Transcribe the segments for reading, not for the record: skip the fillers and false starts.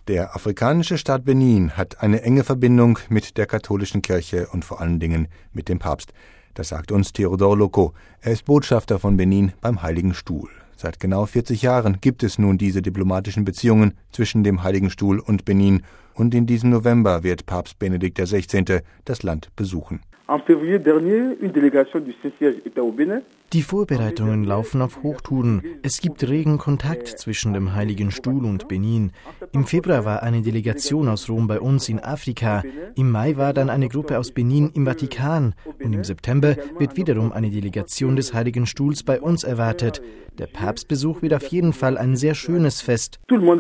Der afrikanische Staat Benin hat eine enge Verbindung mit der katholischen Kirche und vor allen Dingen mit dem Papst. Das sagt uns Théodore Loco. Er ist Botschafter von Benin beim Heiligen Stuhl. Seit genau 40 Jahren gibt es nun diese diplomatischen Beziehungen zwischen dem Heiligen Stuhl und Benin. Und in diesem November wird Papst Benedikt XVI. Das Land besuchen. Die Vorbereitungen laufen auf Hochtouren. Es gibt regen Kontakt zwischen dem Heiligen Stuhl und Benin. Im Februar war eine Delegation aus Rom bei uns in Afrika. Im Mai war dann eine Gruppe aus Benin im Vatikan. Und im September wird wiederum eine Delegation des Heiligen Stuhls bei uns erwartet. Der Papstbesuch wird auf jeden Fall ein sehr schönes Fest.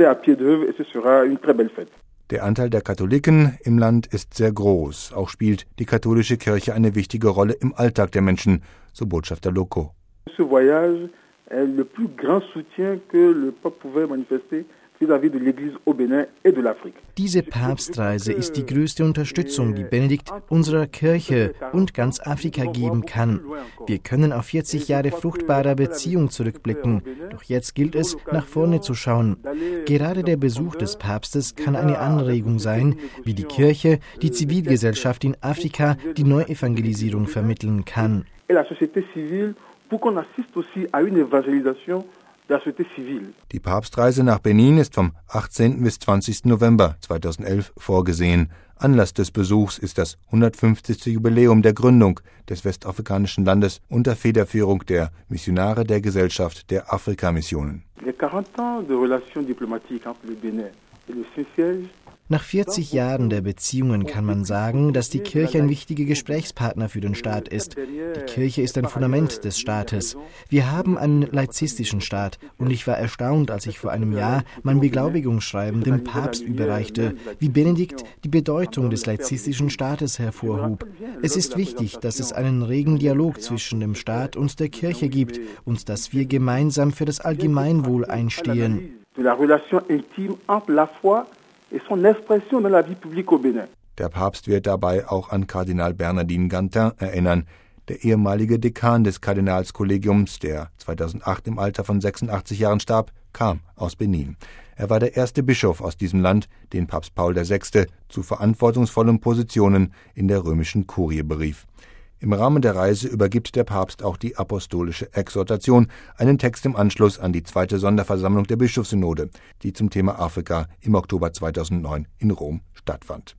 Der Anteil der Katholiken im Land ist sehr groß. Auch spielt die katholische Kirche eine wichtige Rolle im Alltag der Menschen, so Botschafter Loco. Ce voyage est le plus grand soutien que le pape pouvait manifester vis-à-vis de l'Église au Bénin et de l'Afrique. Diese Papstreise ist die größte Unterstützung, die Benedikt unserer Kirche und ganz Afrika geben kann. Wir können auf 40 Jahre fruchtbarer Beziehung zurückblicken, doch jetzt gilt es, nach vorne zu schauen. Gerade der Besuch des Papstes kann eine Anregung sein, wie die Kirche, die Zivilgesellschaft in Afrika die Neuevangelisierung vermitteln kann. Die Papstreise nach Benin ist vom 18. bis 20. November 2011 vorgesehen. Anlass des Besuchs ist das 150. Jubiläum der Gründung des westafrikanischen Landes unter Federführung der Missionare der Gesellschaft der Afrikamissionen. Nach 40 Jahren der Beziehungen kann man sagen, dass die Kirche ein wichtiger Gesprächspartner für den Staat ist. Die Kirche ist ein Fundament des Staates. Wir haben einen laizistischen Staat und ich war erstaunt, als ich vor einem Jahr mein Beglaubigungsschreiben dem Papst überreichte, wie Benedikt die Bedeutung des laizistischen Staates hervorhob. Es ist wichtig, dass es einen regen Dialog zwischen dem Staat und der Kirche gibt und dass wir gemeinsam für das Allgemeinwohl einstehen. Der Papst wird dabei auch an Kardinal Bernardin Gantin erinnern. Der ehemalige Dekan des Kardinalskollegiums, der 2008 im Alter von 86 Jahren starb, kam aus Benin. Er war der erste Bischof aus diesem Land, den Papst Paul VI. Zu verantwortungsvollen Positionen in der römischen Kurie berief. Im Rahmen der Reise übergibt der Papst auch die apostolische Exhortation, einen Text im Anschluss an die zweite Sonderversammlung der Bischofssynode, die zum Thema Afrika im Oktober 2009 in Rom stattfand.